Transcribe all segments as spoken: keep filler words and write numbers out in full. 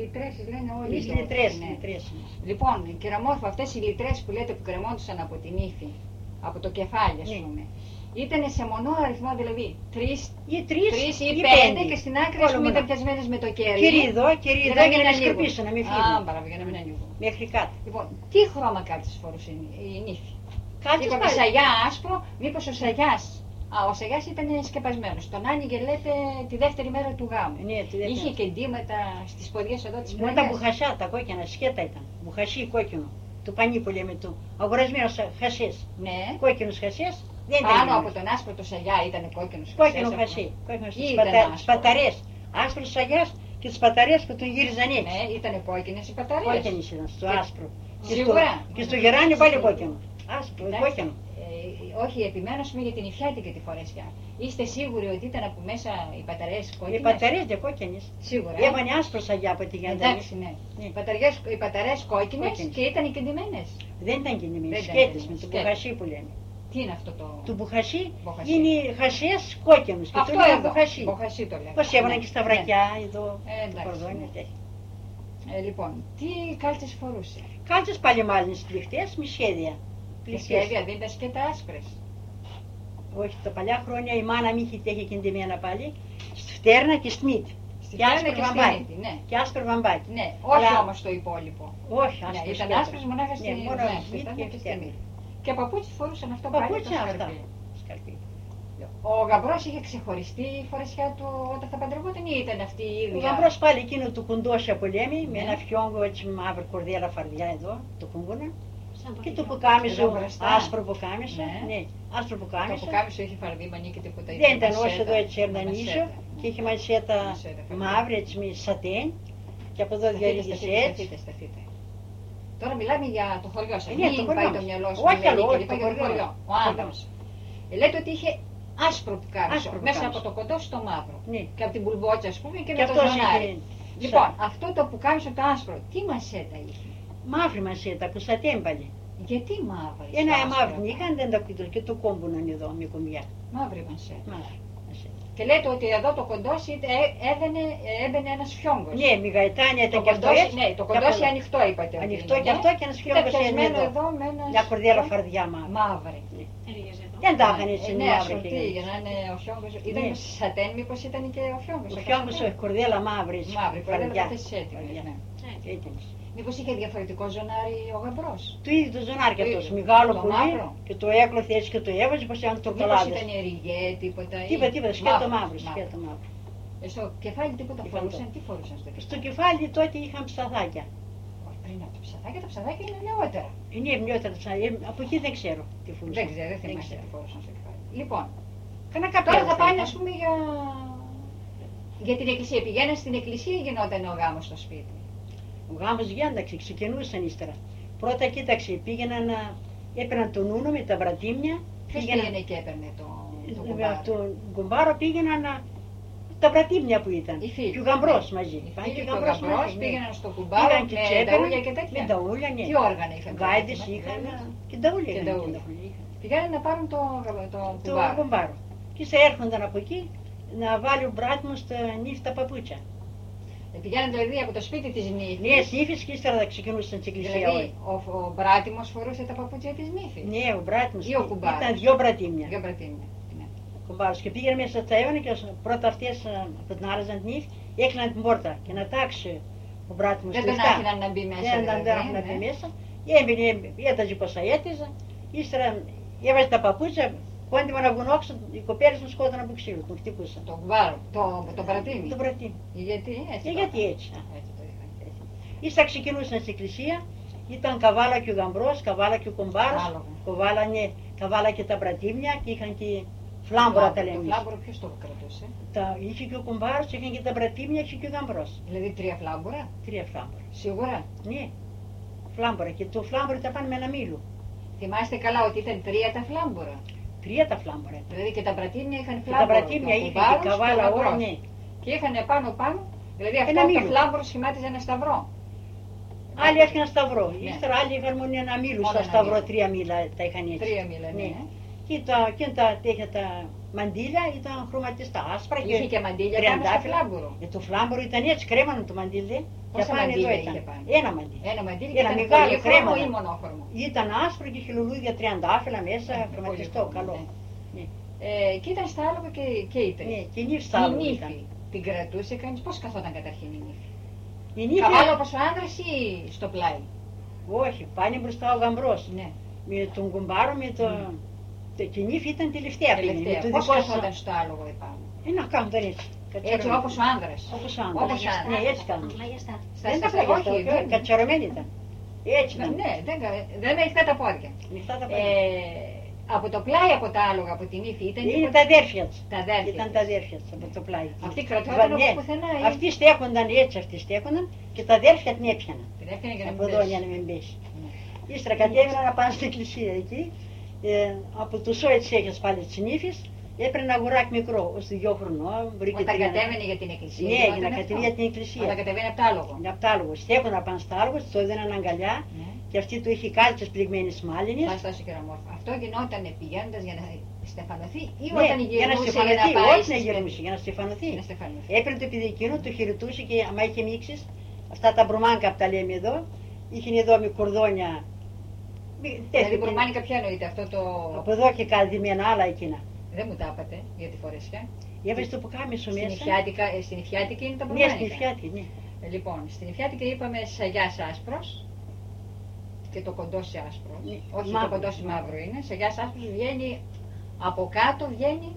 λιτρέσεις λένε όλοι. Τις λιτρές, ναι. λιτρές. Λοιπόν, κυραμόρφα, αυτές οι λιτρές που λέτε που κρεμόντουσαν από την ύφη, από το κεφάλι ας πούμε, ήταν σε μονό αριθμό, δηλαδή τρεις ή, τρεις, ή, ή πέντε, πέντε και στην άκρη ας πούμε ήταν πιασμένες με το κέρι. Κερίδο, κερίδο για, για να μην σκορπίσουν, να μην φύγουν. Α, μπράβο, για να μην ανοίγουν. Μέχρι κάτω. Λοιπόν, τι χρώμα κάλτσες φορούσε η νύφη? Κάλτσες είπαμε σαγιά άσπρο, μήπως ο σαγιάς. Α, ο σαγιάς ήταν σκεπασμένος. Τον άνοιγε λέτε τη δεύτερη μέρα του γάμου. Ναι, τη δεύτερη. Είχε και εντύματα στις ποδιές εδώ της πλαγιάς. Με τα μπουχασιά, τα κόκκινα, σκέτα ήταν. Μπουχασί κόκκινο. Του πανί που λέμε του. Αγορασμένος χασές. Ναι. Κόκκινους χασές. Πάνω από τον άσπρο το σαγιά ήταν κόκκινος χασές. Κόκκινο χασί. Κόκκινος παταρές. Άσπρος σαγιάς και τις παταρές που τον γύριζαν έτσι. Ναι, ήταν κόκκινες οι παταρές. Κόκκινες ήταν στο άσπρο. Σίγουρα. Και στο γεράνι πάλι κόκκινο. Άσπρο, κόκκινο. Όχι, επιμένω πούμε για την υφιάτικη τη φορεσιά. Είστε σίγουροι ότι ήταν από μέσα οι παταρές κόκκινες? Οι παταρές δεν κόκκινες. Σίγουρα. Έβανε άσπρο σαγιά από τη γιάντα. Εντάξει, ναι. ναι. Οι παταρές κόκκινες και ήταν κεντυμένες. Δεν ήταν κεντυμένες, σκέτες με το μπουχασί που λένε. Τι είναι αυτό το... Το μπουχασί είναι χασές κόκκινους και αυτό το λένε εδώ. μπουχασί. Μπουχασί το λένε. Πώς έβαναν και στα βρακιά εδώ. Ε, το κορδόνι. Ε, λοιπόν, τι κάλτσες φορούσε? Κάλτσες πάλι μάλλον σφιχτές με σχέδια. Με σχέδια δεν ήταν σκέτα άσπρες? Όχι, τα παλιά χρόνια η μάνα μου είχε τέχει κεντυμένα πάλι, στη φτέρνα και σμίτ. Στη και άσπρο βαμπάκι. Ναι. Και άσπρο βαμπάκι. Ναι, όχι Αλλά... όμως το υπόλοιπο. Όχι, άσπρο. Ναι, ήταν άσπρος μονάχα στη σμίτ και στη φτέρνα. Και παπούτσι φορούσαν αυτό πάλι το σκαρπί. σκαρπί. Ο γαμπρός είχε ξεχωριστεί η φορεσιά του όταν θα παντρευόταν ή ήταν αυτή η ίδια? Ο γαμπρός πάλι εκείνο του κουντόσια που λέμε, με ένα φιόγκο έτσι μαύρη κορδέλα φαρδιά εδώ, το κούγκονα. Και το πουκάμισο, άσπρο πουκάμισο, ναι, άσπρο πουκάμισο. Το πουκάμισο είχε φαρδί μανί και τίποτα. Δεν ήταν όσο εδώ έτσι ερνανίσιο και είχε μανσέτα μαύρη έτσι με σατέν και από εδώ διαλύγεις έτσι. Τώρα μιλάμε για το χωριό σας, μην πάει το μυαλό σου. Όχι άλλο, όχι το χωριό. Ο άνθρωπος. Λέτε ότι είχε άσπρο πουκάμισο, μέσα από το κοντό στο μαύρο. Και από την πουλμπότσα ας πούμε και με το ζωνάρι. Λοιπόν, αυτό το πουκάμισο το άσπρο, τι μασέτα είχε? Μαύρη μασέτα που σατέμπαλε. Γιατί μαύρη? Ένα μαύρη είχαν, δεν το πίτω και το κόμπουναν εδώ με κομιά. Μαύρη μασέτα. Μαύρη μασέτα. Και λέτε ότι εδώ το κοντόσι έμπαινε ένας φιόγκος. Ναι, μη γαϊτάνια ήταν και αυτό έτσι. Ναι, το κοντόσι ανοιχτό είπατε. Ανοιχτό και αυτό και ένας φιόγκος έμενε εδώ. Μια κορδέλα φαρδιά μαύρη. Μαύρη. Δεν τα είχαν έτσι ναι, μαύρη. Ναι, για να είναι ο φιόγκος. Ήταν σατέν μήπως ήταν και ο φιόγκος? Ο φιόγκος όχι, κορδέλα μαύρη. Μαύρη, κορδέλα έτοιμες. Μήπως είχε διαφορετικό ζωνάρι ο γαμπρός? Το ίδιο το ζωνάρι και αυτός, μεγάλο πολύ και το έκλωθε έτσι και το έβαζε πως ήταν τουρκολάδες. Μήπως ήταν ριγέ, τίποτα? Τίποτα, τίποτα, σκέτο μαύρο, σκέτο μαύρο. Στο κεφάλι τίποτα φορούσαν, τι φορούσαν στο κεφάλι? Στο κεφάλι τότε είχαν ψαθάκια. Όχι, πριν από τα ψαθάκια, τα ψαθάκια είναι νεότερα. Είναι νεότερα τα ψαθάκια, από εκεί δεν ξέρω τι φορούσαν. Δεν ξέρω, δεν θυμάσαι τι φορούσαν στο κεφάλι. Λοιπόν, τώρα θα πάνε ας πούμε για... για την εκκλησία. Πηγαίναν στην εκκλησία ή γινόταν ο γάμος στο σπίτι? Ο γάμος γιάνταξε, ξεκινούσαν ύστερα. Πρώτα κοίταξε, πήγαιναν να έπαιρναν τον ούνο με τα βρατήμια. Ποιος πήγαινε και έπαιρνε το, το κουμπάρο? Τον κουμπάρο πήγαιναν να... τα βρατήμια που ήταν. Και ο γαμπρός μαζί. Οι φίλοι του γαμπρός πήγαιναν στο κουμπάρο με ταούλια και τέτοια. Με ταούλια, ναι. Τι όργανα είχαν? Γάιδες είχαν και ταούλια είχαν. Πήγαιναν να πάρουν το κουμπάρο. Και σε έρχονταν από εκεί να βάλει ο μπράτμος στα νύφτα παπούτσια. Πηγαίναν δηλαδή από το σπίτι της νύφης. Νέες νύφης και ύστερα θα ξεκινούσαν στην εκκλησία. Δηλαδή ο, ο μπράτιμος φορούσε τα παπούτσια της νύφης? Ναι, ο μπράτιμος. Ή ο κουμπάρος? Ήταν δυο μπρατήμια. Δυο μπρατήμια. Ναι. Κουμπάρος. Και πήγαινε μέσα στα έβανα και πρώτα αυτές που την άραζαν την νύφη έκλειναν την πόρτα και να τάξει ο μπράτιμος. Δεν τον άφηναν να μπει μέσα. Δεν τον άφηναν να μπει μέσα. Έμπαινε, έταζε πως θα έταζε. Ύστερα έβαζε τα παπούτσια. Κόντιμα να βουνόξω, οι κοπέλες μου σκότωναν από ξύλο, τον χτυπούσαν. Το κουμπάρο, το, το πρατήμι. Το πρατήμι. Γιατί έτσι? Ε, γιατί έτσι. έτσι το είχαν. Ύστερα ξεκινούσαν στην εκκλησία, ήταν καβάλα και ο γαμπρός, καβάλα και ο κουμπάρος, καβάλανε, καβάλα και τα πρατήμια και είχαν και φλάμπορα τα λέμε. Το φλάμπορο ποιος το κρατούσε? Τα, είχε και ο κουμπάρος, είχαν και τα πρατήμια, είχε και ο γαμπρός. Δηλαδή τρία φλάμπορα? Τρία φλάμπορα. Σίγουρα? Ναι, φλάμπορα και το φλάμπορο τα πάνε με ένα μήλο. Θυμάστε καλά ότι ήταν τρία τα φλάμπορα? Τρία τα φλάμπορα. Δηλαδή και τα πρατήμια είχαν φλάμπορο. Τα πρατήμια είχαν και καβάλα όλα, ναι. Και είχαν πάνω πάνω, δηλαδή αυτό το φλάμπορο σχημάτιζε ένα σταυρό. Άλλοι είχαν ένα σταυρό. Ύστερα άλλοι είχαν μόνο ένα μήλο στο σταυρό, τρία μήλα τα είχαν έτσι. Τρία μήλα, ναι. Και τα, και τα τέτοια τα μαντίλια ήταν χρωματιστά, άσπρα και είχε και μαντίλια πάνω στο φλάμπουρο. Ε, το φλάμπουρο ήταν έτσι, κρέμανο το μαντίλι. Πόσα μαντίλια είχε πάνω? Ένα μαντίλι. Ένα μαντίλι ένα ήταν μεγάλο κρέμανο ή μονόχρωμο? Ήταν άσπρο και είχε λουλούδια τριαντάφυλλα μέσα, χρωματιστό, καλό. Ναι. Ναι. Ε, και ήταν στάλογο και, και οι τρεις. Ναι, και η νύφη στάλογο η ήταν. νύφη την κρατούσε κανείς, πώς καθόταν καταρχήν η νύφη? Η νύφη... Καβάλω όπως ο άνδρας ή στο πλάι? Όχι, πάνε μπροστά ο γαμπρός. Ναι. Με τον κουμπάρο, με το... Mm. Και η νύφη ήταν τελευταία. Τελευταία. Το πώς καθόταν στο άλογο επάνω? Ε, να κάνουν έτσι. Έτσι όπως ο άνδρας. Όπως ο άνδρας. Όπως άνδρας. Ναι, έτσι κάνουν. Δεν τα πλαγιαστά, όχι, κατσαρωμένη ήταν. Έτσι ήταν. Ναι, δεν, δεν με ανοιχτά τα πόδια. Ανοιχτά τα πόδια. Ε, από το πλάι από τα άλογα, από την ύφη ήταν... Είναι τα αδέρφια της. Τα αδέρφια Ήταν τα αδέρφια της από το πλάι. Αυτοί κρατώταν όπως πουθενά. Αυτοί στέκονταν έτσι, αυτοί στέκονταν και τα αδέρφια την έπιαναν. Την έπιαναν για να από εδώ για να μην πέσει. Ύστερα κατέβαιναν να πάνε στην εκκλησία εκεί. Ε, από το σόι της έχεις πάλι της νύφης, έπαιρνε ένα αγοράκι μικρό, ως δύο χρονών. Όταν κατέβαινε για την εκκλησία. Ναι, για να κατέβει για την εκκλησία. Όταν κατέβαινε από το άλογο. Από το άλογο. Στέκονταν πάνω στο άλογο, το έδιναν αγκαλιά ναι. Και αυτή του είχε κάλτσες πληγμένες μάλινες. Πας τόσο κεραμόρφα. Αυτό γινόταν πηγαίνοντας για να στεφανωθεί ή ναι, όταν γυρνούσε για να στεφανωθεί, για να πάει όχι να γυρνούσε, για να στεφανωθεί. Να στεφανωθεί. Έπαιρνε το επειδή εκείνο, το χαιρετούσε και άμα είχε μίξεις, αυτά τα μπρουμάνκα που τα λέμε εδώ, είχε εδώ με κορδόνια. Δηλαδή μπρουμάνικα ποια εννοείται αυτό το... Από εδώ και καλυμμένα άλλα εκείνα. Δεν μου τα είπατε για τη φορεσιά. Έβαζε το πουκάμισο μέσα. Στην Ιφιάτικα είναι τα μπρουμάνικα. Ναι, στην Ιφιάτικα, ναι. Ε, λοιπόν, στην Ιφιάτικα είπαμε σαγιάς άσπρος και το κοντόσι άσπρο. Ναι. Όχι, μαύρο. Το κοντόσι μαύρο είναι. Σαγιάς άσπρος βγαίνει από κάτω, βγαίνει...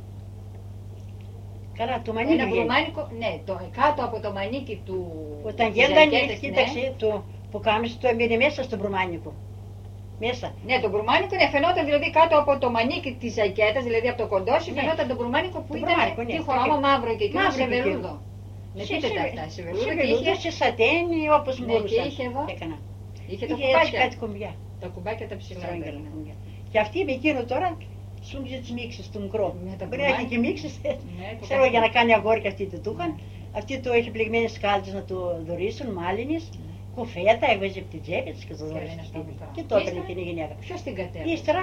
Καλά, το μανίκι ένα βγαίνει. μπρουμάνικο, ναι, το, κάτω από το μανίκι του... Όταν γένταν, κοίταξε, ναι. Το πουκάμισο το έμπαινε μέσα στο μπρουμάνικο. Μέσα. Ναι, το μπρουμάνικο ναι, φαινόταν δηλαδή κάτω από το μανίκι της ζακέτας, δηλαδή από το κοντόσι, ναι. Φαινόταν το μπρουμάνικο που το ήταν ναι. Τι χρώμα μαύρο και εκείνο σε βελούδο. Με πείτε τα αυτά, σε βελούδο και είχε... σε σατένι όπως ναι, μπορούσα. Και είχε εδώ, έκανα. Είχε τα είχε κουμπάκια. Κάτι κουμπιά. Τα κουμπάκια τα ψηλά. Ναι. Και αυτή με εκείνο τώρα σου είχε τις μίξεις του μικρό. Μπορεί να έχει και μίξεις, ξέρω για να κάνει αγόρι και αυτοί το του είχαν. Αυτή το έχει πληγμένες κάλτσες να το δωρήσουν, μάλινες. Κουφέτα, έβαζε από την τσέπη της και το δώρισε στο σπίτι. Και το έπαιρνε και η γυναίκα. Ποιος την κατέβασε? Ύστερα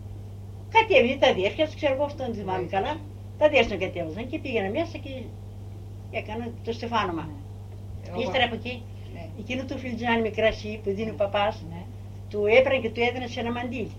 κατέβαινε τα αδέρφια της, ξέρω εγώ αυτόν δεν θυμάμαι καλά. Τα αδέρφια κατέβαζαν και πήγαιναν μέσα και έκαναν το στεφάνωμα. Ύστερα από εκεί, εκείνο το φιλτζάνι με κρασί που δίνει ο παπάς, του έπαιρνε και του έδινε σε ένα μαντίλι.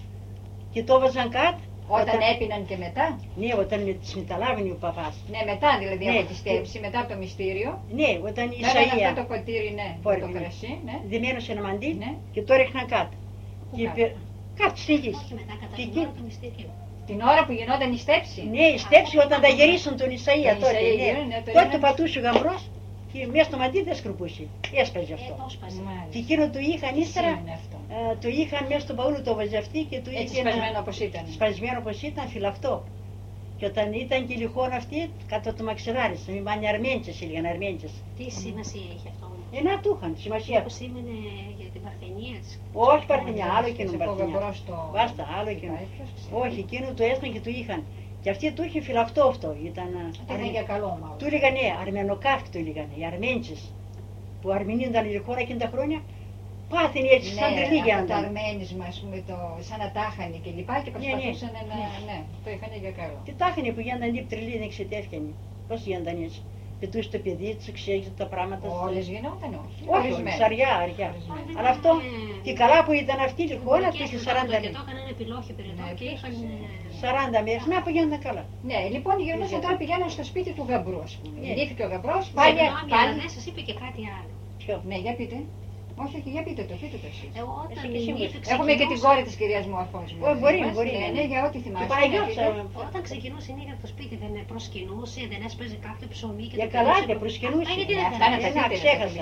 Και το έβαζαν κάτω. Όταν, όταν έπιναν και μετά. Ναι, όταν με τις μεταλάβαινε ο παπάς. Ναι, μετά δηλαδή ναι, από τη στέψη, μετά από το μυστήριο. Ναι, όταν η Ισαΐα. Ισαΐα. Αυτό το ποτήρι, ναι, το κρασί, ναι. Δεμένο σε ένα μαντίλι ναι. Και το ρίχναν κάτω. Πού και κάτω? Κάτω στην γη. Όχι μετά, κατά την ώρα του μυστηρίου. Την ώρα που γινόταν η στέψη. Ναι, η στέψη όταν τα γυρίσουν τον Ισαΐα τότε. Ισαΐα, Ναι. ναι, το τότε το πατούσε ο γαμπρός και μέσα στο μαντίλι δεν σκρουπούσε. Έσπαζε αυτό. Ε, και εκείνο το είχαν ύστερα. Uh, το είχαν μέσα στον παούλο το βαζευτή και του έτσι είχε σπασμένο όπως ήταν. Σπασμένο όπως ήταν, φυλαχτό. Και όταν ήταν και λιχόν αυτή, κάτω το μαξιλάρι, μην πάνε αρμέντσες, έλεγαν αρμέντσες. Τι σημασία είχε αυτό? Ε, να του είχαν, σημασία. Όπως σήμαινε για την παρθενία της. Όχι παρθενιά, άλλο εκείνο παρθενιά. Βάστα, άλλο εκείνο. Όχι, εκείνο το έστω και του είχαν. Και αυτή του είχε φυλαχτό αυτό. Ήταν, ήταν για καλό μάλλον. Του έλεγαν, ναι, αρμενοκάφι του έλεγαν, οι αρμέντσες. Που αρμενίνταν λιχώρα εκείνα τα χρόνια. Πάθαινε έτσι ναι, σαν τρελή για να το αρμένισμα, ας πούμε, το, σαν να τάχανε και λοιπά και προσπαθούσαν ναι, ναι. να... ναι, το είχαν για καλό. Τι τάχανε που γίνονταν οι τρελοί να εξετεύχανε. Πώς γίνονταν έτσι. Πετούσε το παιδί τους, εξέγιζε τα πράγματα. Όλες γινόταν όχι. Όχι, όχι αριά, αριά. Αλλά αυτό, και καλά που ήταν αυτή η χώρα, του είχε σαράντα μέρες. Και το έκαναν επιλόχιο περιττό και είχαν... σαράντα μέρες, να πηγαίνονταν καλά. Ναι, λοιπόν γυρνούσαν τώρα πηγαίνουν στο σπίτι του γαμπρού, ας πούμε. Γεννήθηκε ο γαμπρός, πάλι... Πάλι δεν σας είπε και κάτι άλλο. Ποιο? Ναι, για πείτε. Όχι, όχι, για πείτε το, πείτε το εσείς. Εγώ όταν έχουμε και την κόρη της κυρίας Μόρφος. Μπορεί, μπορεί. Ναι, ναι, για ό,τι θυμάσαι. Όταν ξεκινούσε η νύχτα από το σπίτι δεν προσκυνούσε, δεν έσπαζε κάποιο ψωμί και για καλά δεν προσκυνούσε. Αυτά να τα ξέχασα.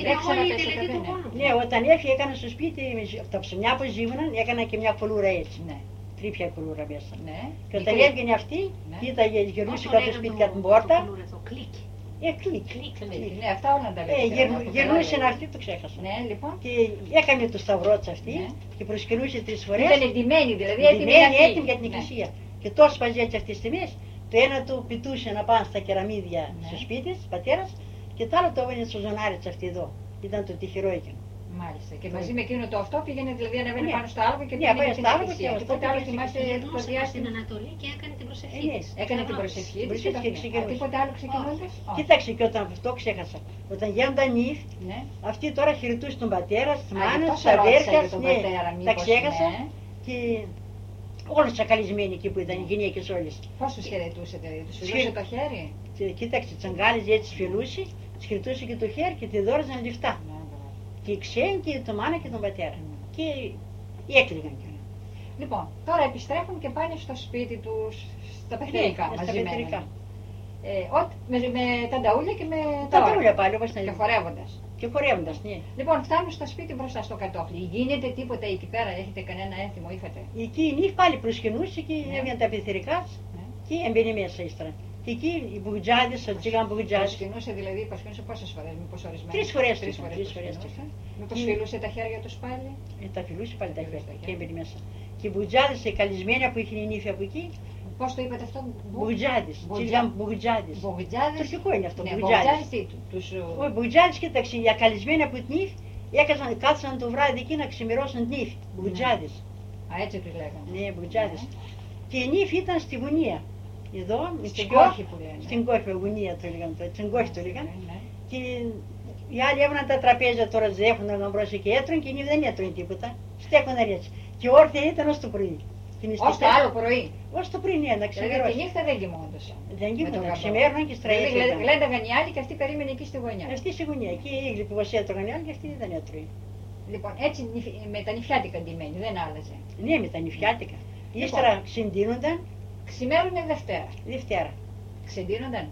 Ναι, όταν έφυγε έκανα στο σπίτι, τα ψωμιά που ζήμωναν, έκανα και μια κολούρα έτσι. Τρίπια κολούρα μέσα. Και όταν έβγαινε αυτή, κοίταγε, γυρνούσε κάτω στο σπίτι για την πόρτα. Ε, κλικ, κλικ, ναι, αυτά όλα τα λέτε. Ε, γυρνούσε να αυτή, το ξέχασα. Ναι, λοιπόν. Και έκανε το σταυρό της αυτή ναι. Και προσκυνούσε τρεις φορές. Ήταν εντυμένη δηλαδή, έτοιμη, έτοιμη για την εκκλησία. Ναι. Και τόσο σπαζέ έτσι αυτές τις τιμές, το ένα του πητούσε να πάνε στα κεραμίδια ναι. Στο σπίτι της, πατέρας, και το άλλο το έβαινε στο ζωνάρι της αυτή εδώ. Ήταν το τυχερό εκείνο. Μάλιστα. Και μαζί με εκείνο το αυτό πήγαινε, δηλαδή ανέβαινε πάνω στο άλογο και πήγαινε στην εκκλησία. Τίποτα άλλο θυμάστε το διάστημα στην Ανατολή και έκανε την προσευχή της. Έκανε την προσευχή της και ξεκινούσε. Τίποτα άλλο ξεκινώντας. Κοίταξε, και όταν αυτό ξέχασα. Όταν γίνονταν νύφη, αυτή τώρα χαιρετούσε τον πατέρα, τις μάνες, τις αδέρφια, τα ξέχασα. Και όλες τις ακαλισμένοι εκεί που ήταν, οι γυναίκες όλες. Πώς τους χαιρετούσε, δηλαδή, τους φιλούσε το χέρι? Κοίταξε, τις αγκάλιζε έτσι, τις φιλούσε, τις χαιρετούσε και το χέρι και τη δώριζαν λεφτά. Και οι ξένοι και το μάνα και τον πατέρα. Και έκλειγαν κιόλας. Λοιπόν, τώρα επιστρέφουν και πάνε στο σπίτι τους, στα πεθερικά μαζεμένα. Ε, με, με τα νταούλια και με τα νταούλια πάλι, όπως και χορεύοντας. Και χορεύοντας, ναι. Λοιπόν, φτάνουν στο σπίτι μπροστά στο κατόφλι. Γίνεται τίποτα εκεί πέρα, έχετε κανένα έθιμο, είχατε? Εκεί η νύφη πάλι προσκυνούσε και ναι. Έβγαινε τα πεθερικά ναι. Και έμπαινε μέσα ύστερα. Και εκεί οι μπουγτζάδες, ο τσίγαν μπουγτζάδες. Προσκυνούσε δηλαδή, προσκυνούσε πόσες φορές, μήπως ορισμένες? Τρεις φορές. Τρεις φορές. Τρεις φορές. Μήπως φιλούσε τα χέρια τους πάλι? Ε, τα φιλούσε πάλι τα χέρια και έμπαινε μέσα. Και οι μπουγτζάδες, οι καλυσμένοι που είχε η νύφη από εκεί. Πώς το είπατε αυτό? Μπουγτζάδες. Τσίγαν μπουγτζάδες. Μπουγτζάδες. Τουρκικό είναι αυτό. Ναι, μπουγτζάδες. τι τους... Όχι, μπουγτζάδες, κοίταξε, οι ακαλισμένοι από την νύφη κάτσαν το βράδυ εκεί να ξημερώσουν την νύφη. Μπουγτζάδες. Α, έτσι τους λέγανε. Ναι, μπουγτζάδες. Και η νύφη ήταν στη γωνία. Εδώ, στην κόρχη που λένε. Στην κόρχη, γωνία το λέγανε, στην κόρχη το λέγανε. Και οι άλλοι έβγαιναν τα τραπέζια τώρα, ζέχονταν να μπρώσει και έτρωνε και η νύφη δεν έτρωνε τίποτα. Στέκονταν έτσι. Και όρθια ήταν ως το πρωί. Ως το άλλο πρωί. Ως το πρωί, ναι, να ξημερώσει. Δηλαδή τη νύχτα δεν κοιμόντουσαν. Δεν κοιμόντουσαν, ξημέρωναν και στραγγίζονταν. Γλένταγαν οι άλλοι και αυτή περίμενε εκεί στη γωνιά. Αυτή στη γωνιά, εκεί οι έγλοι που έτρωγαν οι άλλοι και αυτή δεν έτρωγε. Λοιπόν, έτσι με τα νηφιάτικα ντυμένη, δεν άλλαζε. Ναι, με τα νηφιάτικα. Ύστερα ξεντίνονταν. Ξημέρουνε Δευτέρα. Δευτέρα. Ξεντίνονταν.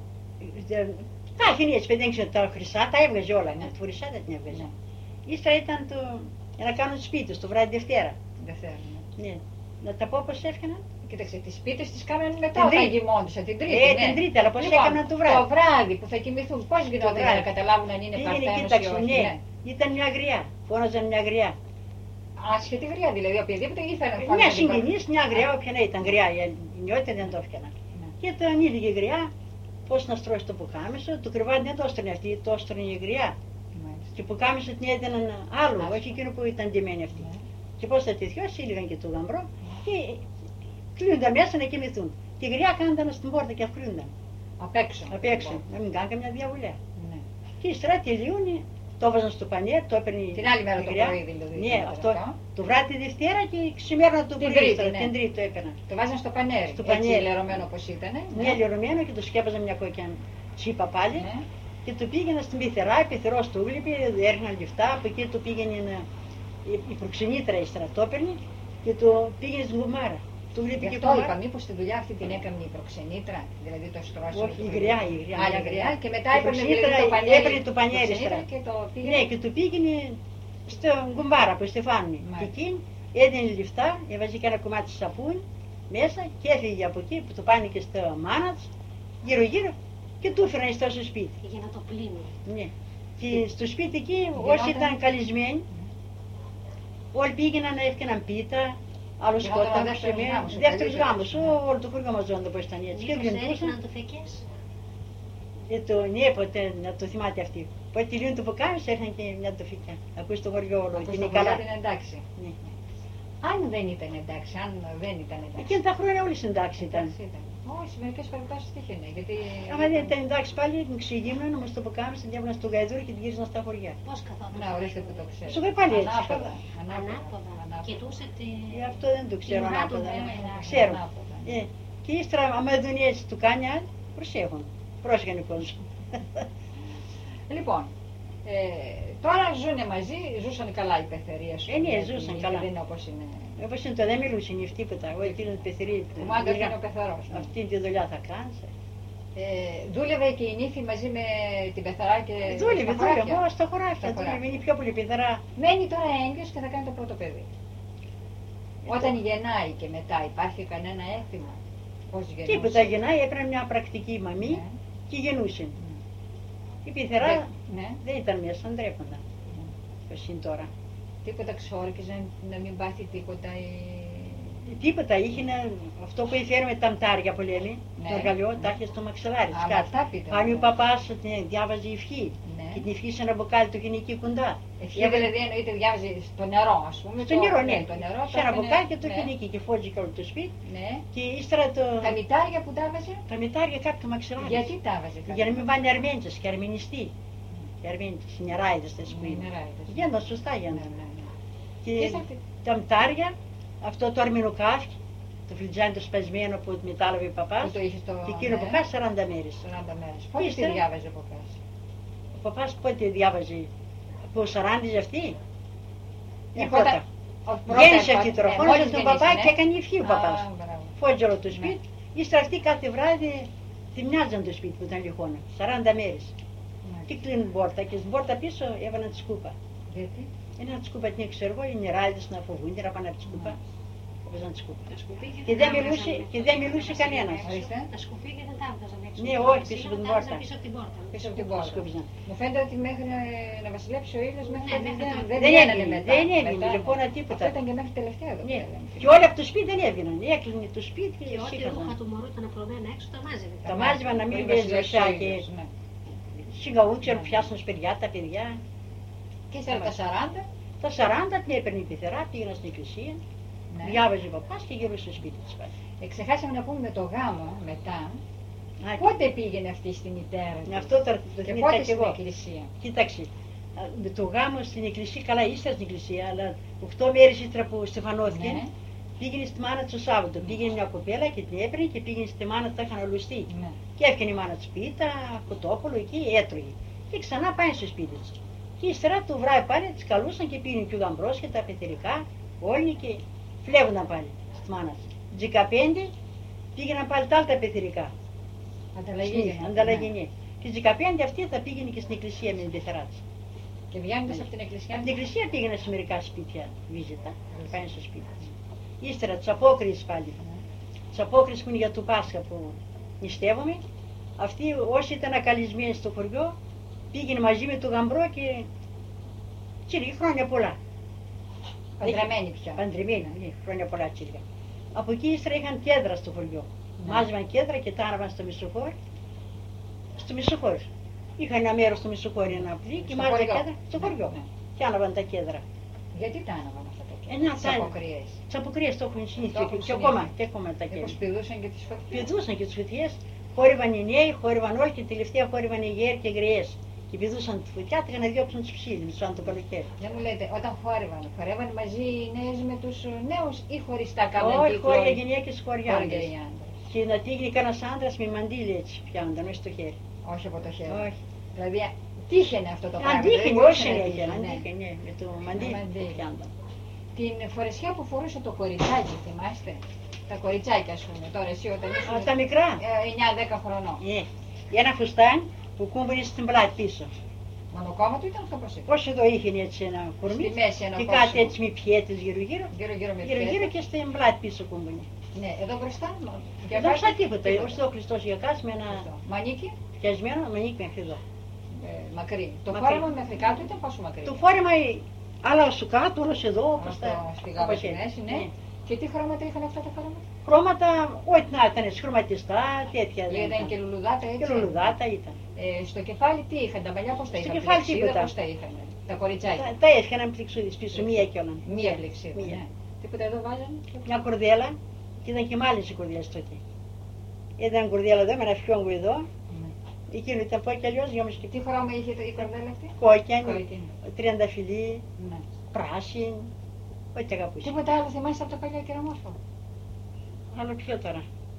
Κάθε έτσι, παιδί, δεν ξέρω, τα χρυσά τα έβγαζε όλα. Ναι. Τα χρυσά δεν την έβγαζε. Ύστερα ήταν το... για να κάνουν σπίτι το βράδυ Δευτέρα. Δευτέρα, ναι. Ναι. Να τα πω πώς έφτιαναν. Κοίταξε, τις σπίτες τις κάνανε μετά όταν κοιμόντουσαν, την Τρίτη. Ε, ναι. Την Τρίτη, αλλά πώς λοιπόν, έκαναν το βράδυ. Το βράδυ που θα κοιμηθούν, πώς γινόταν για να καταλάβουν αν είναι παρθένος ή όχι? Ναι. Ήταν μια γριά. Φώναζαν μια γριά. Άσχετη γριά δηλαδή, οποιαδήποτε ήθελαν. Μια συγγενής, μια γριά, όποια να ήταν γριά. Οι νιώτες δεν το έφτιαναν. Και το ανήλικε γριά, πώς να στρώσει το πουκάμισο, το κρεβάτι δεν το έστρωνε αυτή, το έστρωνε η γριά. Και πουκάμισο την έδιναν άλλο, όχι εκείνο που ήταν ντυμένη αυτή. Και πώς θα τη θιώσει, έλεγαν και το γαμπρό, και κλείνονταν μέσα να κοιμηθούν. Τη γριά κάνονταν στην πόρτα και αυκρίνονταν. Απ' έξω. Απ' έξω, να μην κάνουν καμιά διαβουλιά. Ναι. Και ύστερα τελείουν, το έβαζαν στο πανιέρ, το έπαιρνε. Την άλλη μέρα το πρωί δηλαδή. Ναι, αυτό. Το βράδυ τη Δευτέρα και ξημέρωνα το πρωί. Ναι. Την Τρίτη το έπαιρναν. Το βάζαν στο πανέρι. Στο πανέρι. Έτσι λερωμένο όπως ήταν. Ναι, λερωμένο και το σκέπαζαν μια κόκκια τσίπα πάλι. Ναι. Και το πήγαινα στην πειθερά, η πειθερός του έβλεπε, έριχναν λεφτά, από εκεί το πήγαινε η προξενήτρα ύστερα το έπαιρνε και το πήγαινε στην κουμάρα. Γι' αυτό είπα, μήπως τη δουλειά αυτή την έκανε η προξενήτρα, δηλαδή το στρώσιμο. Όχι, η γριά, η γριά. Άλλη γριά και μετά έπαιρνε το πανιέρι ύστερα. Ναι, και το πήγαινε στην κουμπάρα που στεφάνει. Και εκείνη έδινε λεφτά, έβαζε και ένα κομμάτι σαπούνι μέσα και έφυγε από εκεί που το πάνε και στο μάνα της, γύρω γύρω και του έφεραν στο σπίτι. Για να το πλύνουν. Ναι. Και στο σπίτι εκεί όσοι ήταν καλυσμένοι, όλοι πήγαιναν να έφτιαναν πίτα, άλλος σκόταν, δεύτερος γάμος, όλο το χωριό μας ζώντα πως ήταν έτσι. Και έριχναν τουφεκές. Ναι, ποτέ να το θυμάται αυτή. Πότε τελείουν το ποκάμισο έρχαν και μια τουφικιά. Ακούς το χωριό όλο και είναι καλά. Είναι εντάξει. Αν δεν ήταν εντάξει, αν δεν ήταν εντάξει. Εκείνα τα χρόνια όλοι εντάξει ήταν. Όχι, μερικές περιπτώσεις τύχαινε. Γιατί... άμα δεν ήταν εντάξει πάλι, την ξυγίμναν, όμως το ποκάμισο, διάβαιναν στο γαϊδούρι και την γύριζαν στα χωριά. Πώς καθόταν? Να, ορίστε που το ξέρω. Στο πάλι έτσι. Ανάποδα. Ανάποδα. Κοιτούσε τη... Αυτό δεν το ξέρω ανάποδα. Ξέρω. Και ύστερα, άμα δουν έτσι του κάνει άλλοι, προσέχουν. Πρόσεχαν οι κόσμοι. Λοιπόν, ε, τώρα ζουνε μαζί, ζούσαν καλά οι πεθερίες. Ε, ναι, ζούσαν καλά. Δεν είναι όπως είναι. Όπως είναι το δεν μιλούσαν οι τίποτα. Εγώ εκείνον πεθερή. Ο μάγκας είναι ο πεθερός. Αυτή τη δουλειά θα κάνεις. Ε, δούλευε και η νύφη μαζί με την πεθερά και δούλευε, δούλευε, εγώ στα χωράφια, δούλευε, είναι πιο πολύ πεθερά. Μένει τώρα έγκυος και θα κάνει το πρώτο παιδί. Όταν γεννάει και μετά υπάρχει κανένα έθιμο? Πώς γεννούσε? Τίποτα, γεννάει, έπαιρνε μια πρακτική μαμή ναι. Και γεννούσε. Ναι. Η πεθερά ναι. Δεν ήταν μέσα, ντρέπονταν. Ναι. Πώς είναι τώρα. Τίποτα ξόρκιζαν να μην πάθει τίποτα η... Τίποτα, είχε αυτό που φέρουμε τα μτάρια που λέμε, Ναι. το εργαλειό, τα είχε στο μαξιλάρι της Α, κάτω. αυτά πείτε. Αν ο παπάς ναι, διάβαζε ευχή Ναι. και την ευχή σε ένα μπουκάλι του είχε εκεί κοντά. Ευχή Έβαλε- δηλαδή εννοείται διάβαζε στο νερό, ας πούμε. Στο το- νερό, ναι, το νερό σε ένα το μπουκάλι και το ναι. είχε εκεί και φώτιζε και όλο το σπίτι. Ναι. Και ύστερα το... Τα μητάρια που τα έβαζε, τα μητάρια κάτω το μαξιλάρι. γιατί τα έβαζε κάτω? Για να μην πάνε αρμέντες και αρμενιστεί. Οι αρμέντες, οι νεράιδες τα Ναι, σπίτι. νεράιδες. Γίνονταν σωστά Ναι, γίνονταν. ναι, ναι. Και Και ήρθε- τα μτάρια, αυτό το αρμενοκάφι, το φλιτζάνι το σπασμένο που μετάλαβε ο παπάς, Που το είχε στο... και εκείνο ναι, που κάνει σαράντα μέρες. σαράντα μέρες. Πότε τη Ύστερα- διάβαζε ο παπάς? Ο παπάς πότε διάβαζε, που σαράντιζε αυτή. Η Ε, πρώτα. ο- πρώτα Γέννησε ερχόταν- αυτή ναι, τώρα, μόλις φώνησε τον γεννήσε, παπά ναι. και έκανε ευχή ο Α, παπάς. μπράβο. Φώτιζε όλο το Ναι. σπίτι, ύστερα αυτή κάθε βράδυ τη μοιάζαν το σπίτι που ήταν λιχώνα, σαράντα μέρες. Ναι. Και κλείνουν πόρτα και στην πόρτα πίσω έβαλαν τη σκούπα. Γιατί? Ένα τη σκούπα την ξέρω εγώ, οι νεράιδες να φοβούνται να πάνε από τη σκούπα. Έβαζαν τη σκούπα. Τα σκουπίδια Και δεν τα μιλούσε- έβγαζαν και έξω. δεν μιλούσε κανένας. Ορίστε. Τα σκουπίδια δεν τα έβγαζαν έξω. Ναι, Τα όχι, βασίλεια πίσω από την τα έβγαζαν πόρτα. Πίσω από την πόρτα. Πίσω από την Τα πόρτα. σκούπιζαν. Μου φαίνεται ότι μέχρι να, να βασιλέψει ο ήλιος μέχρι Ναι, τότε μέχρι δεν, τότε. δεν Δεν βγαίνανε έβγαινε, μετά. δεν έβγαινε, Μετά, λοιπόν, ναι. τίποτα. Αυτό ήταν και μέχρι τελευταία εδώ. Ναι. πέρα, λέμε. Και όλοι από το σπίτι δεν έβγαιναν. Έκλεινε το σπίτι και Και ό,τι ρούχα σήκαζαν. του μωρού ήταν απλωμένα έξω τα μάζευε. Τα μάζευαν να μην Πριν παίζει βασιλέψει δροσιά ο και ήλιος, ναι. σιγαούτσια Ναι. πιάσουν σπηριά τα παιδιά. Και ύστερα τα σαράντα. Τα σαράντα την έπαιρνε η πεθερά, πήγαινα στην εκκλησία, Ναι. διάβαζε ο παπάς και γυρούσε στο σπίτι της πάλι. Ε, ξεχάσαμε να πούμε με το γάμο μετά. Α, Πότε πήγαινε αυτή στη μητέρα και της αυτό τώρα το και θυμήθηκα πότε κι στην εγώ. εκκλησία? Κοίταξε, α, με το γάμο στην εκκλησία, καλά ύστερα στην εκκλησία, αλλά οκτώ μέρες ύστερα που στεφανώθηκε, Ναι. πήγαινε στη μάνα της το Σάββατο. Πήγαινε μια κοπέλα και την έπαιρνε και πήγαινε στη μάνα της, τα είχαν ολουστεί. Ναι. Και έφτιανε η μάνα της πίτα, κοτόπουλο εκεί, έτρωγε. Και ξανά πάει στο σπίτι της. Και ύστερα το βράδυ πάλι τις καλούσαν και πήγαινε και ο γαμπρός και τα πεθερικά, όλοι και φλέβουνταν πάλι στη μάνα της. δεκαπέντε πήγαιναν πάλι τα άλλα τα πεθερικά. Ανταλλαγή. Ναι, γίνεται, ανταλλαγή, ναι. ναι. Και στις δεκαπέντε αυτή θα πήγαινε και στην εκκλησία με την πεθερά της. Και βγαίνοντας από την εκκλησία. Από την εκκλησία πήγαινε σε μερικά σπίτια βίζητα, πάει στο σπίτι της. Ύστερα τις απόκριες πάλι. Τις απόκριες που είναι για το Πάσχα που νηστεύουμε, αυτοί όσοι ήταν ακαλισμένοι στο χωριό, πήγαινε μαζί με τον γαμπρό και τσίρι, χρόνια πολλά. Παντρεμένη πια. Παντρεμένη, ναι, χρόνια πολλά τσίρια. Από εκεί ύστερα είχαν κέντρα στο χωριό. Ναι. Μάζευαν κέντρα και τα άναβαν στο μισοφόρι. Στο μισοφόρι. Είχαν ένα μέρος στο μισοφόρι ένα πλή και Στο μάζευαν χωριό. κέντρα στο Ναι, χωριό. ναι. Και άναβαν τα κέντρα. Γιατί τα άναβαν αυτά τα Ε, κέντρα? να, Τις τα- αποκριές. Τι αποκρίες το έχουν Το συνήθει έχουν και ακόμα, συνήθει. και ακόμα τα Μήπως κέντρα. πηδούσαν και τις φωτιές. Πηδούσαν και τις φωτιές, χόρευαν οι νέοι, χόρευαν όλοι και τελευταία χόρευαν οι γέροι και γριές. Και πηδούσαν τη φωτιά, τα να διώξουν τους ψήλους, σαν το καλοκαίρι. Δεν μου λέτε, όταν χόρευαν, χορεύαν μαζί οι νέες με τους νέους ή χωριστά κάνουν Όχι, χώρια γυναίκες, χώρια χώρια άντρες. οι άντρες. Και να τύγνει κανένας άντρας με μαντήλι έτσι πιάνονταν, όχι στο χέρι. Όχι από το χέρι. Όχι. Δηλαδή τύχαινε αυτό το πράγμα. Αντίχαινε, δεν όχι μπορούσε να συνέχεια, τύχαινε, ναι. αντίχαινε, με το μαντήλι μαντήλι. που πιάνονταν. Την φορεσιά που φορούσε το κοριτσάκι, θυμάστε. Τα κοριτσάκια, ας πούμε, τώρα εσύ όταν Α, ήσουν τα μικρά. εννιά δέκα χρονών. Ναι. Ένα φουστάνι που κούμπονε στην πλάτη πίσω. Μονοκόμμα του ήταν αυτό πως είπε. Πώς εδώ είχε έτσι ένα κορμί Στη μέση ένα και κόψιμο. κάτι έτσι με πιέτες γύρω-γύρω. Γύρω-γύρω με Γύρω-γύρω φιέτα. και στην πλάτη πίσω κούμπονε. Ναι, εδώ μπροστά. Δεν μπροστά τίποτα, όχι εδώ Χριστός για κάτω με ένα Μανίκι, πιασμένο μανίκι μέχρι εδώ. ε, μακρύ. Το Μακρύ. φόρεμα μέχρι κάτω ήταν πόσο μακρύ? Το φόρεμα άλλα σου κάτω, όλο εδώ, όπως Αυτό, τα στη γάμπα στη χέρι. μέση, ναι. Και τι χρώματα είχαν αυτά τα χρώματα? Χρώματα, όχι να ήταν σχρωματιστά, τέτοια δεν Ήταν και λουλουδάτα έτσι. Και λουλουδάτα ήταν. Ε, στο κεφάλι τι είχαν, τα παλιά πώς τα Στο είχαν? κεφάλι πλεξίδα, τίποτα. πώς τα είχαν? Τα κοριτσάκια. Τα, τα έφυγαν πληξούδες πίσω, μία και όλα. Μία πλεξίδα, Μία. ναι. Τίποτα εδώ βάζανε? Μια κορδέλα και ήταν και μάλιστα οι κορδέλες τότε. Ήταν κορδέλα εδώ με ένα φιόγκο εδώ. Ναι. Εκείνο ήταν πω και αλλιώς δυόμιση Και και τι χρώμα είχε το- η κορδέλα αυτή? κόκκινη, Κόκκινη. τριανταφυλλή, Ναι. πράσινη, ό,τι αγαπούσε. Τίποτα άλλο θυμάσαι από τα παλιά κεραμόσφα? Άλλο πιο τώρα.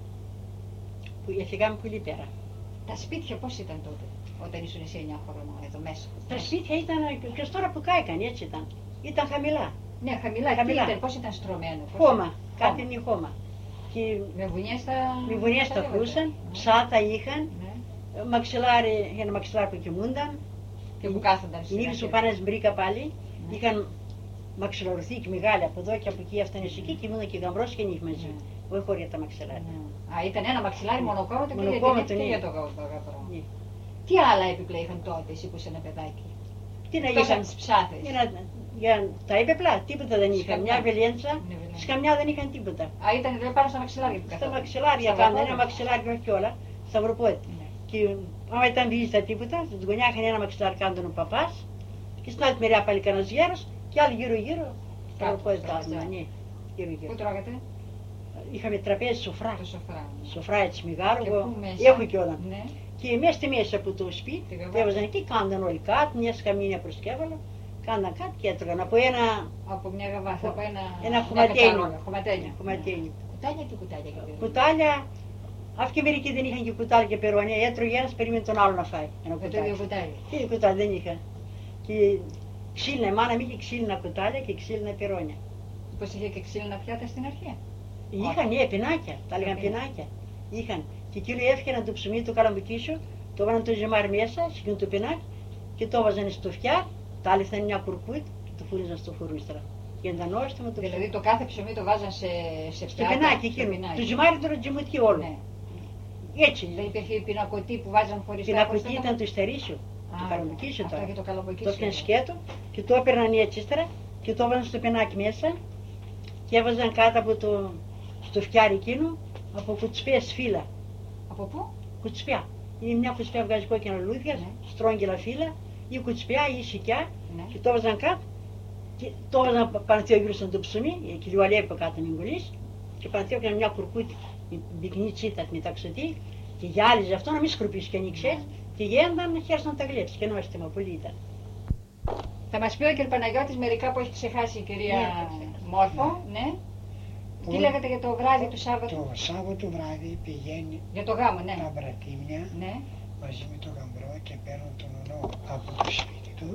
Που έφυγαμε πολύ πέρα. Τα σπίτια πώς ήταν τότε, όταν ήσουν εσύ εννιά χρονών, εδώ μέσα? Τα σπίτια ήταν και ως τώρα που κάηκαν, έτσι ήταν. Ήταν χαμηλά. Ναι, χαμηλά. Χαμηλά. Τι ήταν, πώς ήταν στρωμένο? πώς- Χώμα, Χώμα. κάτι είναι χώμα. Και Με βουνιές τα... με βουνιές τα κατέβαζε. χούσαν, Ναι. ψάτα είχαν, Ναι. μαξιλάρι, ένα μαξιλάρι που κοιμούνταν. Και που κάθονταν Οι στην νύχες που αρχή. πάνε μπρίκα πάλι, Ναι. είχαν μαξιλαροθήκη μεγάλη από εδώ και από εκεί έφτανε εκεί και ήμουν και γαμπρός και νύχη μαζί. Ναι. Όχι χωριά τα μαξιλάρια. Ναι. Α, ήταν ένα μαξιλάρι μονοκόμματο και για την Μονοκόμματο, νύχτα και ναι. για το γα- το γαμπρό. Ναι. Τι άλλα έπιπλα είχαν τότε εσύ που είσαι ένα παιδάκι? Τι να Εκτός από είχαν, τις ψάτες. ένα Για, τα είπε πλά, τίποτα δεν είχαν. Μια βελέντσα, Ναι, βελέντσα. σκαμιά δεν είχαν τίποτα. Α, ήταν δηλαδή πάνω στα μαξιλάρια που Στα καθόταν. μαξιλάρια Στα πάντα, βραπόδια. ένα μαξιλάρι όχι όλα, στα βροπόδια. Ναι. Και άμα ήταν βίζα τίποτα, στην γωνιά είχαν ένα μαξιλάρι κάτω ο παπάς και στην άλλη μεριά πάλι κανένας γέρος και άλλοι γύρω γύρω στα Κάτω, βροπόδια στα τα μαξιλάρια. άσμα, ναι, γύρω Πού γύρω. τρώγατε? Είχαμε τραπέζι σοφρά, Το σοφρά. σοφρά έτσι μεγάλο, Και εγώ πού μέσα? έχω και όλα. Ναι. Και μέσα στη μέση από το σπίτι, Τη γαβάτα. που έβαζαν εκεί, κάνταν όλοι κάτω, μια σκαμίνια προσκέβαλα, κάναν κάτω και έτρωγαν από ένα Από μια γαβάθα, από ένα... Ένα μια χωματένιο. κατάλογα, χωματένιο. κομματένιο. Κουτάλια και κουτάλια. και περίμενε. Κουτάλια, αυτοί και μερικοί δεν είχαν και κουτάλια και περουανία, έτρωγε ένας, περίμενε τον άλλο να φάει. Ένα Με το ίδιο κουτάλι. κουτάλι. Τι κουτάλι δεν είχα. Και ξύλινα, η μάνα μου είχε ξύλινα κουτάλια και ξύλινα περόνια. Πως είχε και ξύλινα πιάτα στην αρχή. Είχαν, ναι, πινάκια, τα λέγαν Πινάκια. πινάκια. Είχαν. Και εκείνο έφυγαν το ψωμί του καλαμπουκίσιο, το έβαλαν το ζυμάρι μέσα, σε εκείνο το πινάκι και το έβαζαν στο φτιάρ, τα άλυφθαν μια κουρκούτ και το φούριζαν στο φουρούστρα. Και ήταν νόστιμο το Δηλαδή ψωμί. το κάθε ψωμί το βάζαν σε, σε Στο πιάτα. πινάκι στο εκείνο. πινάκι. Το ζυμάρι το τζιμουτί όλο. Ναι. Έτσι. Δεν υπήρχε πινακωτή που βάζαν χωρίς Πινακωτή ήταν το ιστερίσιο. Α, Το καλαμπουκίσιο αυτό τώρα. και το Το καλαμποκίσιο. έφτιαν σκέτο και το έπαιρναν έτσι ύστερα και το έβαζαν στο πινάκι μέσα και έβαζαν κάτω από το στο φτιάρι εκείνο από κουτσπιές φύλλα. Από πού? Κουτσπιά. Είναι μια κουτσπιά που βγάζει κόκκινα λουλούδια, Ναι. στρόγγυλα φύλλα, ή κουτσπιά ή σικιά Ναι. και το έβαζαν κάτω και το έβαζαν πανθείο γύρω στο ψωμί, και λίγο αλεύει από κάτω μην κολλήσει και πανθείο έκανε μια κουρκούτη, μπικνή τσίτα μεταξωτή και γυάλιζε αυτό να μην σκρουπίσει και ανοίξε και γένταν χέρσαν να τα γλέψει και νόστιμα πολύ ήταν. Θα μας πει ο κ. Παναγιώτης μερικά που έχει ξεχάσει η κυρία Ναι. Μόρφο. Ναι. Τι Που- λέγατε για το βράδυ του Σάββατου? Το Σάββατο βράδυ πηγαίνει Για το γάμο, ναι. τα μπρατήμια Ναι. μαζί με τον γαμπρό και παίρνουν τον ονό από το σπίτι του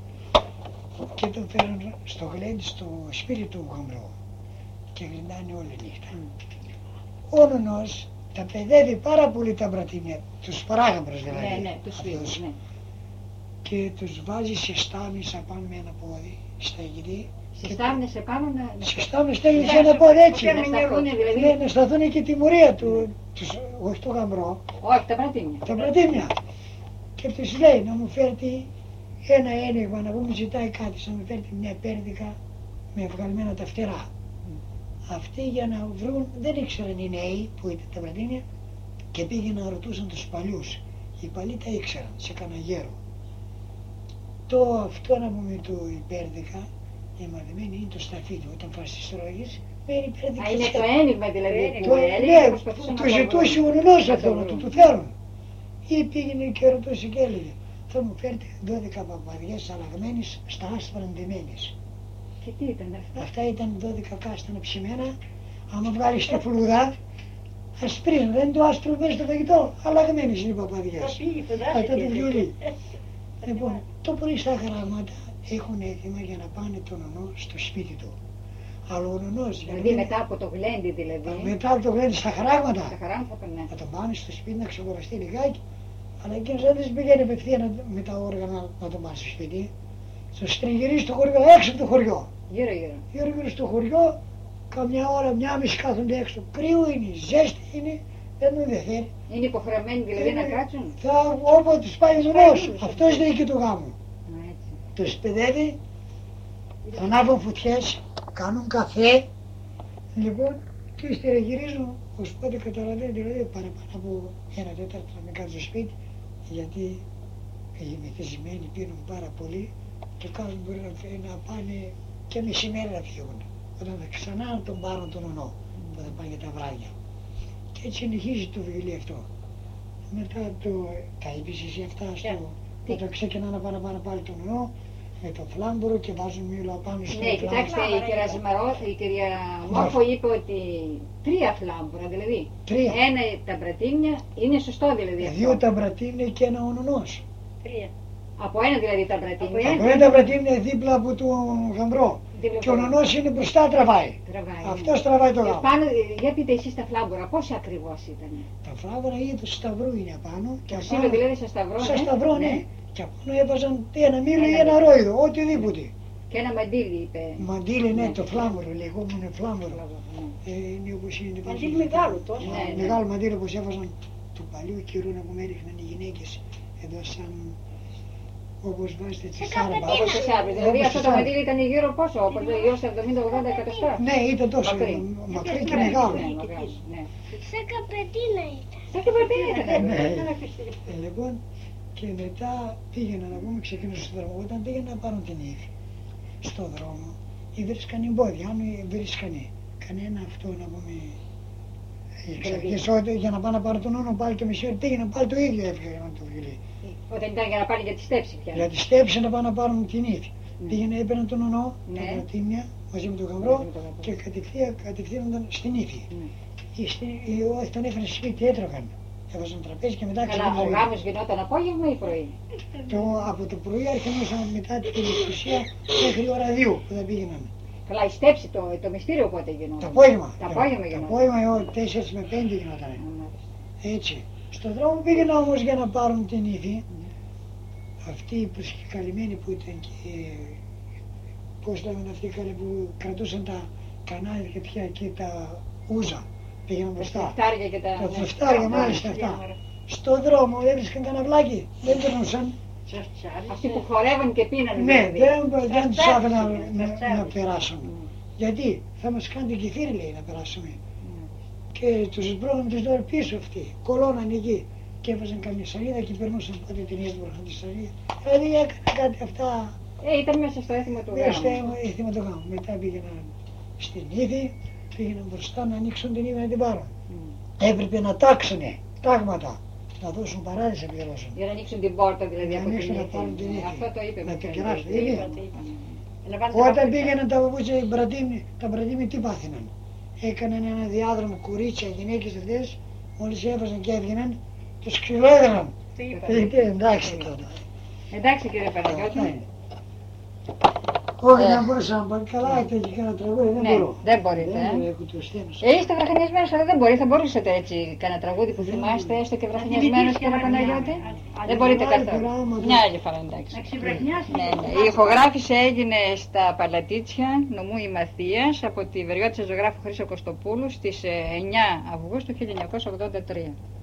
και το παίρνουν στο γλέντι στο σπίτι του γαμπρού και γλεντάνε όλη νύχτα. Ο νονός τα παιδεύει πάρα πολύ τα μπρατήμια, τους παράγαμπρους δηλαδή. Ναι, ναι, τους αυτούς, φίλους, ναι. και τους βάζει σε στάμνες απάνω με ένα πόδι, στα γυρί. Στις στάμνες επάνω να... να- Σε στάμνες στέλνει Ναι, σε ένα πόδι έτσι. να σταθούν δηλαδή. Ναι, να σταθούν και τιμωρία του, τους, όχι το γαμπρό, Όχι, τα πρατήμια. τα πρατήμια. Και τους λέει να μου φέρει ένα ένιγμα, να μου ζητάει κάτι, να μου φέρει μια πέρδικα με βγαλμένα τα φτερά. Αυτοί για να βρουν, δεν ήξεραν οι νέοι που ήταν τα πρατήμια και πήγαιναν να ρωτούσαν τους παλιούς. Οι παλιοί τα ήξεραν, σε κανένα γέρο. Το αυτό να πούμε το υπέρδικα, η μαθημένη είναι το σταφύλι, όταν φας τις τρώγεις, μένει υπέρδικα. Α, είναι στα- το ένιγμα δηλαδή το, που έλεγε ναι, και προσπαθούσαν το να ζητούσε ο βρουν. νονός Να αυτό, το να του βρουν. το φέρουν. Ή πήγαινε και ρωτούσε και έλεγε, θα μου φέρετε δώδεκα παπαδιές αλλαγμένες στα άσπρα ντυμένες. Και τι ήταν αυτό? Αυτά ήταν δώδεκα κάστανα ψημένα, άμα βγάλεις τη φλούδα, ασπρίζουν, δεν είναι το άσπρο μέσα στο φαγητό, αλλαγμένες είναι οι Θα παπαδιές. φύγει Αυτά φαντάζεται. το βιολί. Λοιπόν, το πρωί στα γράμματα έχουν έτοιμα για να πάνε τον νονό στο σπίτι του. Αλλά ο νονός, για να Δηλαδή μην- μετά από το γλέντι δηλαδή. μετά από το γλέντι στα χαράγματα, Τα χαρά μου θα περνάει. να τον πάνε στο σπίτι να ξεκουραστεί λιγάκι, αλλά εκείνος δεν της πηγαίνει απευθείαν με τα όργανα να τον πάνε στο σπίτι. Στο στριγυρίζει στο χωριό, έξω από το χωριό. Γύρω γύρω. Γύρω γύρω στο χωριό, καμιά ώρα, μια μισή κάθονται έξω. Κρύο είναι, ζέστη είναι, δεν με ενδιαφέρει. Είναι υποχρεωμένοι δηλαδή να κάτσουν. Θα όποτε τους πάει ο νονός, αυτός διοικεί το γάμο. Α, έτσι. Τους παιδεύει, ανάβουν φωτιές, κάνουν καφέ, λοιπόν, και ύστερα γυρίζουν, ως πότε καταλαβαίνει, δηλαδή παραπάνω από ένα τέταρτο να μην κάνουν στο σπίτι, γιατί οι μεθυσμένοι πίνουν πάρα πολύ και κάνουν μπορεί να, να πάνε και μεσημέρι να φύγουν, όταν θα ξανά να τον πάρουν τον ονό, που θα πάνε για τα βράδια. Και έτσι συνεχίζει το βιβλίο αυτό. Μετά το, τα είπες εσύ αυτά στο, Τι? όταν ξεκινάνε να πάνε πάνω πάλι τον ονό, με το φλάμπορο και βάζουν μήλο απάνω στο Ναι, κοιτάξτε, η κυρία Ζημαρό, η κυρία Μόρφο είπε ότι τρία φλάμπορα δηλαδή. Τρία. Ένα τα μπρατήμια, είναι σωστό δηλαδή αυτό. Δύο τα μπρατήμια και ένα ο νονός. Τρία. Από ένα δηλαδή τα μπρατήμια. Από ένα τα μπρατήμια δίπλα από τον γαμπρό. Δίπλα Και ο από- νονός είναι μπροστά, τραβάει. Τραβάει. Αυτός τραβάει το Και γάμο. πάνω, για πείτε εσείς τα φλάμπορα, πόσα ακριβώς ήταν. Τα φλάβαρα ή του σταυρού είναι απάνω. Και Το απάνω, σύλλο δηλαδή σε σταυρό. σε ναι. σταυρό, ναι. Ναι. Και απάνω έβαζαν ένα μήλο ή Ένα ένα μήλο. ρόιδο, οτιδήποτε. Και ένα μαντίλι είπε. Μαντήλι, ναι, Ναι. το φλάμπορο, λεγόμενο φλάμπορο. Ναι. Ε, είναι όπως είναι. Μαντήλι μεγάλο τόσο. Ναι, ναι. Μεγάλο μαντήλι όπως έβαζαν του παλιού καιρού να πούμε έριχναν οι γυναίκες εδώ σαν όπως βάζετε τη Σε σάρπα. καπετίνια. Όπως το σάρπι. Δηλαδή αυτό το μαντίλι ήταν γύρω πόσο, όπως γύρω στα εβδομήντα ογδόντα εκατοστά. Ναι, ήταν τόσο Μακρύ. μακρύ και μεγάλο. Ναι, μεγάλο, ναι. Σε καπετίνα ήταν. Σαν την παρτίδα ήταν. Ναι. Ναι. Ε, Λοιπόν, και μετά πήγαινα να πούμε, ξεκίνησα στον δρόμο. Όταν πήγαινα να πάρουν την ύφη στον δρόμο, ή βρίσκαν εμπόδια, αν βρίσκαν κανένα αυτό να πούμε. Εξ αρχής ότι για να πάνε να πάρουν τον όνο πάλι το μισή ώρα πήγαιναν πάλι το ίδιο έφυγαν το βιβλίο. Όταν ήταν για να πάνε για τη στέψη πια. Για τη στέψη να πάνε να πάρουν την ύφη. Ναι. Πήγαινε, έπαιρναν τον ονό, Ναι. τα πρατήμια μαζί με τον γαμπρό Μαζί με τον γαμπρό. και κατευθείαν κατευθύνονταν στην ύφη. Ναι. Οι στη- οι- Όταν τον έφεραν στη σπίτι έτρωγαν. Έβαζαν τραπέζι και μετά Καλά, ο ξεκίνησαν. γάμος γινόταν απόγευμα ή πρωί. Το, από το πρωί αρχινούσαν μετά την εκκλησία μέχρι ώρα δύο που δεν πήγαιναν. Καλά, η στέψη, το, το μυστήριο πότε γινόταν. Το απόγευμα. Το απόγευμα Το γινόταν. απόγευμα τέσσερα με πέντε γινόταν. Έτσι. Στον δρόμο πήγαινα όμως για να πάρουν την ύφη. Αυτοί οι προσκεκαλυμμένοι που ήταν και πώς λέγανε αυτοί οι καλοί που κρατούσαν τα κανάλια και πια και τα ούζα. Πήγαιναν Τα μπροστά. φλεφτάρια και τα... Τα ναι. φλεφτάρια Ναι, μάλιστα ναι, αυτά. ναι. Στον δρόμο έβρισκαν κανένα βλάκι. Δεν περνούσαν. Αυτοί που χορεύαν και πίνανε. Ναι, δηλαδή. δεν, δεν τους τσάρτες άφηναν είναι, να, στα τσάρτες. να περάσουν. Γιατί θα μας κάνει την κεφύρη λέει να περάσουμε. Ναι. Και τους μπρώναν τους δώρε πίσω αυτοί. Κολώναν εκεί. Και έβαζαν καμία σαλίδα και περνούσαν πότε την έσβορχαν τη σαλίδα. Δηλαδή έκαναν κάτι αυτά. Ε, ήταν μέσα στο έθιμο του Μέσα στο γάμου. έθιμο του γάμου. Μετά πήγαιναν στην ύφη, πήγαιναν μπροστά να ανοίξουν την ύφη να την πάρουν. Mm. Έπρεπε να τάξουνε τάγματα. Να δώσουν παράδεισο να πληρώσουν. Για να ανοίξουν την πόρτα δηλαδή Να από την ανοίξουν να ύφη. πάρουν την Ναι, ύφη. Αυτό το είπε. Να με το το κεράσουν, είπε. δεν Είπε, είναι. είπε. Να πάνε τα Όταν παπούτσια. πήγαιναν τα παπούτσια οι μπρατήμοι, τα μπρατήμοι τι πάθαιναν. Έκαναν ένα διάδρομο κουρίτσια, γυναίκες αυτές, μόλις έβαζαν και έβγαιναν, τους ξυλόδραν. Τι είπα. Ε, Εντάξει τώρα. Εντάξει κύριε Παναγιώτη. Ναι. Όχι, Ε. δεν μπορούσα να πάρει καλά, ήταν και κανένα τραγούδι, δεν Ναι, μπορώ. δεν μπορείτε, Δεν ε. μπορώ, έχω το στένος. Ε, είστε βραχανιασμένος, αλλά δεν μπορεί. Θα μπορούσατε έτσι κανένα τραγούδι που Δεν θυμάστε, είναι. έστω και βραχανιασμένος θυμηθείς κύριε και Παναγιώτη. άλλη- άλλη- Δεν μπορείτε άλλη καθόλου. πράγματα. Μια άλλη φορά εντάξει. Να ξεβραχνιάσει. Ναι, ναι. Η ηχογράφηση έγινε στα Παλατίτσια, νομού Ημαθίας, από τη βεριότητα ζωγράφου Χρύσο Κωστοπούλου στις ε, εννιά Αυγούστου χίλια εννιακόσια ογδόντα τρία.